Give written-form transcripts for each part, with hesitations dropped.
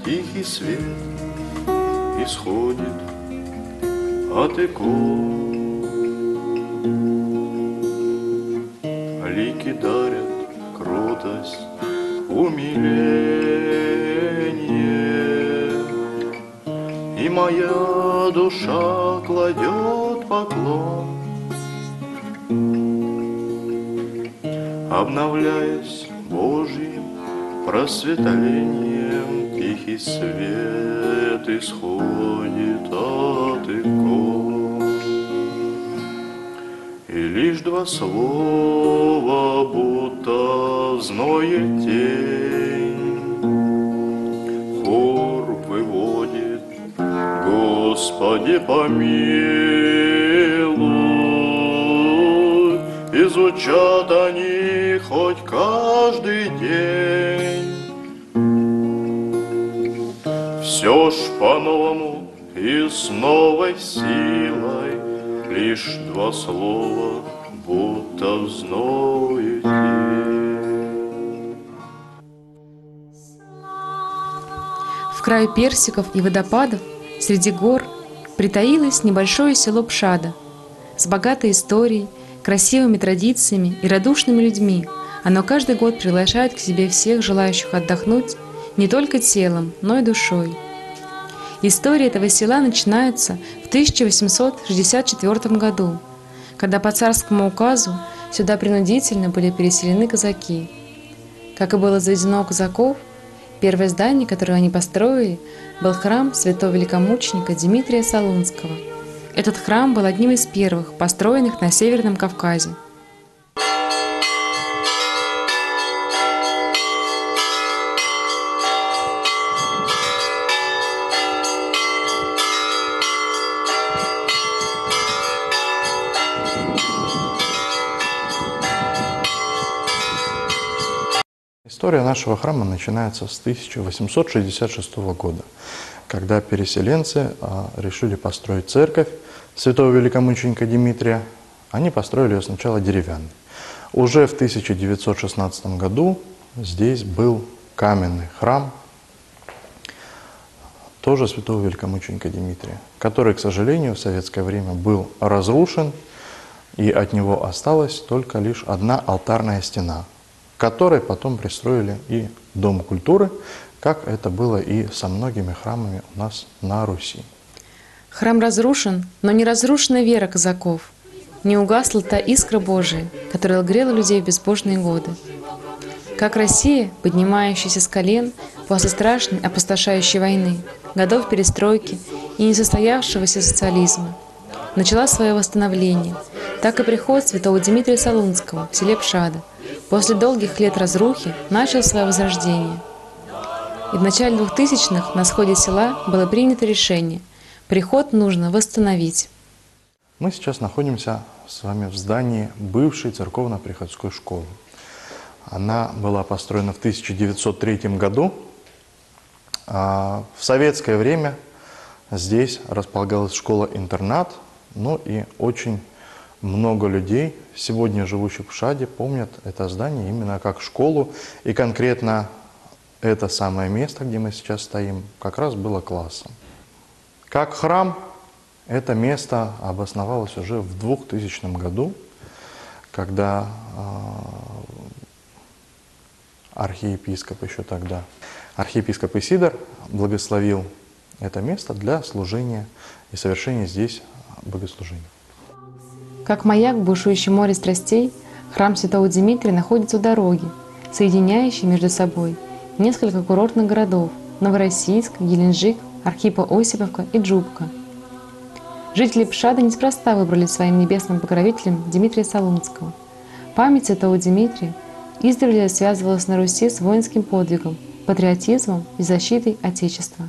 тихий свет исходит от икон. Лики дарят кротость, умиление, и моя душа кладет поклон, обновляясь Божьим просветлением. Тихий свет исходит от икон. И лишь два слова, будто в зное тень, хор выводит: Господи, помилуй. И звучат они хоть каждый день. Все ж по-новому и с новой силой, лишь два слова, будто в зное тень. В краю персиков и водопадов, среди гор, притаилось небольшое село Пшада с богатой историей, красивыми традициями и радушными людьми. Оно каждый год приглашает к себе всех желающих отдохнуть не только телом, но и душой. История этого села начинается в 1864 году, когда по царскому указу сюда принудительно были переселены казаки. Как и было заведено у казаков, первое здание, которое они построили, был храм святого великомученика Дмитрия Солунского. Этот храм был одним из первых, построенных на Северном Кавказе. История нашего храма начинается с 1866 года, когда переселенцы решили построить церковь святого великомученика Дмитрия. Они построили ее сначала деревянной. Уже в 1916 году здесь был каменный храм, тоже святого великомученика Дмитрия, который, к сожалению, в советское время был разрушен, и от него осталась только лишь одна алтарная стена, к которой потом пристроили и Дом культуры, как это было и со многими храмами у нас на Руси. Храм разрушен, но не разрушена вера казаков. Не угасла та искра Божия, которая грела людей в безбожные годы. Как Россия, поднимающаяся с колен после страшной опустошающей войны, годов перестройки и несостоявшегося социализма, начала свое восстановление, так и приход святого Дмитрия Солунского в селе Пшада после долгих лет разрухи начал свое возрождение. И в начале 2000-х на сходе села было принято решение – приход нужно восстановить. Мы сейчас находимся с вами в здании бывшей церковно-приходской школы. Она была построена в 1903 году. В советское время здесь располагалась школа-интернат, ну и очень много людей, сегодня живущих в Пшаде, помнят это здание именно как школу. И конкретно это самое место, где мы сейчас стоим, как раз было классом. Как храм, это место обосновалось уже в 2000 году, когда архиепископ еще тогда, архиепископ Исидор благословил это место для служения и совершения здесь богослужения. Как маяк в бушующем море страстей, храм святого Дмитрия находится у дороги, соединяющей между собой несколько курортных городов – Новороссийск, Геленджик, Архипо-Осиповка и Джубка. Жители Пшады неспроста выбрали своим небесным покровителем Дмитрия Солунского. Память святого Дмитрия издревле связывалась на Руси с воинским подвигом, патриотизмом и защитой Отечества.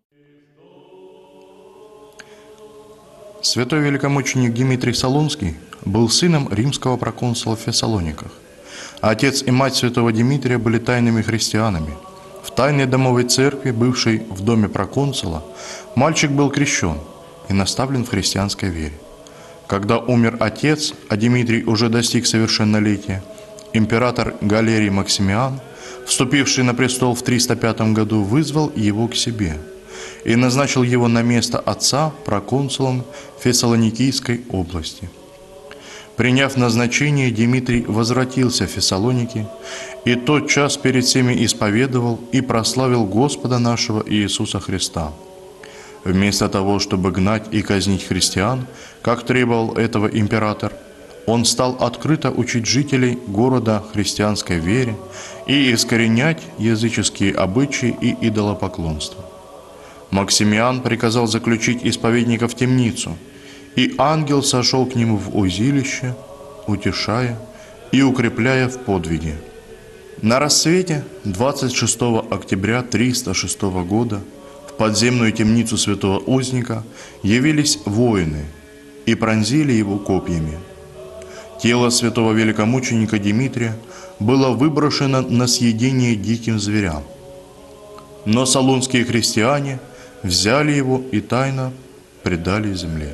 Святой великомученик Дмитрий Солунский был сыном римского проконсула в Фессалониках. Отец и мать святого Дмитрия были тайными христианами. В тайной домовой церкви, бывшей в доме проконсула, мальчик был крещен и наставлен в христианской вере. Когда умер отец, а Дмитрий уже достиг совершеннолетия, император Галерий Максимиан в вступивший на престол в 305 году, вызвал его к себе и назначил его на место отца проконсулом Фессалоникийской области. Приняв назначение, Димитрий возвратился в Фессалоники и тотчас перед всеми исповедовал и прославил Господа нашего Иисуса Христа. Вместо того, чтобы гнать и казнить христиан, как требовал этого император, он стал открыто учить жителей города христианской вере и искоренять языческие обычаи и идолопоклонство. Максимиан приказал заключить исповедника в темницу, и ангел сошел к нему в узилище, утешая и укрепляя в подвиге. На рассвете 26 октября 306 года в подземную темницу святого узника явились воины и пронзили его копьями. Тело святого великомученика Димитрия было выброшено на съедение диким зверям. Но салунские христиане взяли его и тайно предали земле.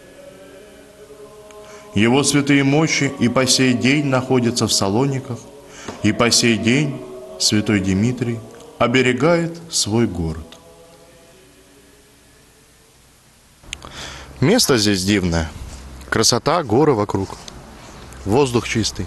Его святые мощи и по сей день находятся в Салониках, и по сей день святой Димитрий оберегает свой город. Место здесь дивное. Красота, горы вокруг. Воздух чистый.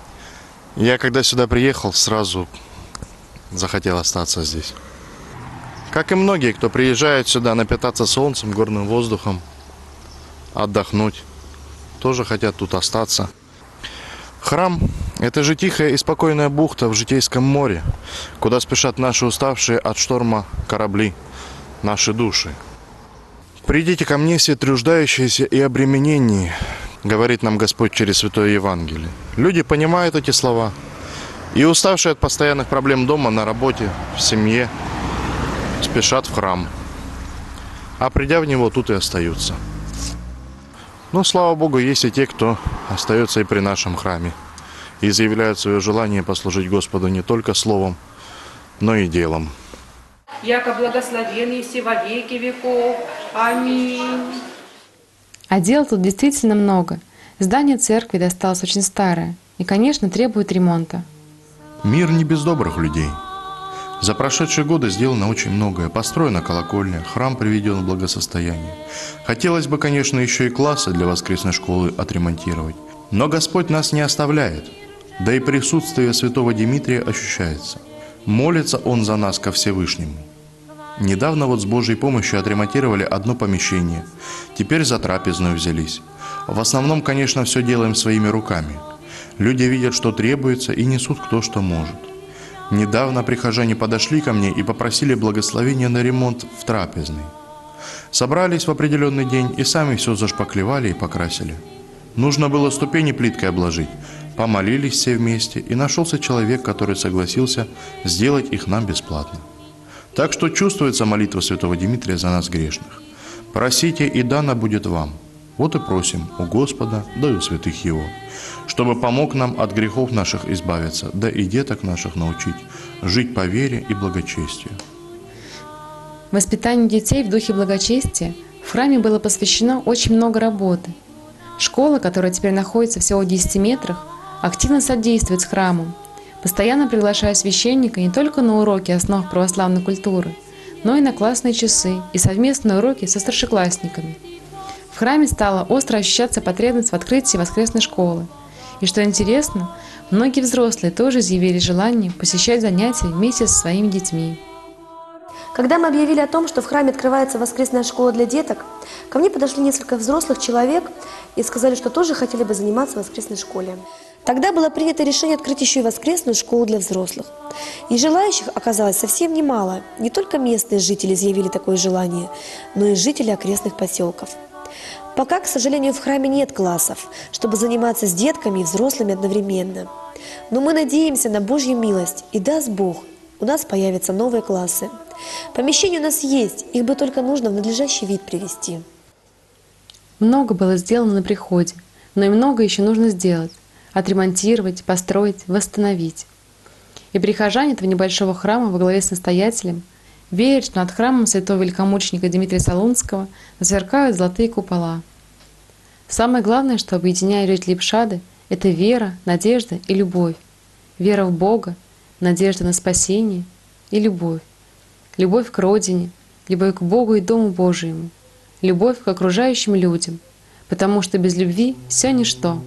Я когда сюда приехал, сразу захотел остаться здесь. Как и многие, кто приезжает сюда напитаться солнцем, горным воздухом, отдохнуть, тоже хотят тут остаться. Храм – это же тихая и спокойная бухта в Житейском море, куда спешат наши уставшие от шторма корабли, наши души. «Придите ко мне, все труждающиеся и обремененные», говорит нам Господь через Святое Евангелие. Люди понимают эти слова. И уставшие от постоянных проблем дома, на работе, в семье, спешат в храм. А придя в него, тут и остаются. Но, слава Богу, есть и те, кто остается и при нашем храме. И заявляют свое желание послужить Господу не только словом, но и делом. Яко благословен еси во веки веков. Аминь. А дел тут действительно много. Здание церкви досталось очень старое и, конечно, требует ремонта. Мир не без добрых людей. За прошедшие годы сделано очень многое. Построена колокольня, храм приведен в благосостояние. Хотелось бы, конечно, еще и классы для воскресной школы отремонтировать. Но Господь нас не оставляет. Да и присутствие святого Димитрия ощущается. Молится он за нас ко Всевышнему. Недавно вот с Божьей помощью отремонтировали одно помещение. Теперь за трапезную взялись. В основном, конечно, все делаем своими руками. Люди видят, что требуется, и несут кто что может. Недавно прихожане подошли ко мне и попросили благословения на ремонт в трапезной. Собрались в определенный день и сами все зашпаклевали и покрасили. Нужно было ступени плиткой обложить. Помолились все вместе, и нашелся человек, который согласился сделать их нам бесплатно. Так что чувствуется молитва святого Димитрия за нас грешных. Просите, и дано будет вам. Вот и просим у Господа, да и у святых Его, чтобы помог нам от грехов наших избавиться, да и деток наших научить жить по вере и благочестию. Воспитанию детей в духе благочестия в храме было посвящено очень много работы. Школа, которая теперь находится всего в 10 метрах, активно содействует с храмом, постоянно приглашая священника не только на уроки основ православной культуры, но и на классные часы и совместные уроки со старшеклассниками. В храме стала остро ощущаться потребность в открытии воскресной школы. И что интересно, многие взрослые тоже изъявили желание посещать занятия вместе со своими детьми. Когда мы объявили о том, что в храме открывается воскресная школа для деток, ко мне подошли несколько взрослых человек и сказали, что тоже хотели бы заниматься в воскресной школе. Тогда было принято решение открыть еще и воскресную школу для взрослых. И желающих оказалось совсем немало. Не только местные жители изъявили такое желание, но и жители окрестных поселков. Пока, к сожалению, в храме нет классов, чтобы заниматься с детками и взрослыми одновременно. Но мы надеемся на Божью милость, и даст Бог, у нас появятся новые классы. Помещения у нас есть, их бы только нужно в надлежащий вид привести. Много было сделано на приходе, но и много еще нужно сделать. Отремонтировать, построить, восстановить. И прихожане этого небольшого храма во главе с настоятелем верят, что над храмом святого великомученика Дмитрия Солунского засверкают золотые купола. Самое главное, что объединяет жителей Пшады, это вера, надежда и любовь. Вера в Бога, надежда на спасение и любовь. Любовь к Родине, любовь к Богу и Дому Божьему, любовь к окружающим людям, потому что без любви все ничто.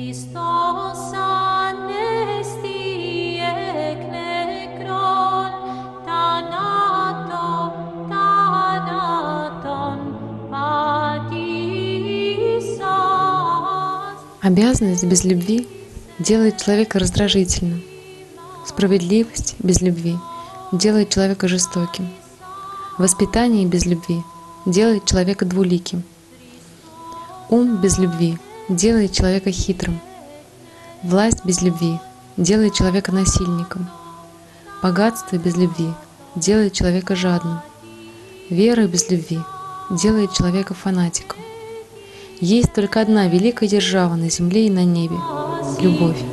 Обязанность без любви делает человека раздражительным. Справедливость без любви делает человека жестоким. Воспитание без любви делает человека двуликим. Ум без любви делает человека хитрым. Власть без любви делает человека насильником. Богатство без любви делает человека жадным. Вера без любви делает человека фанатиком. Есть только одна великая держава на земле и на небе — любовь.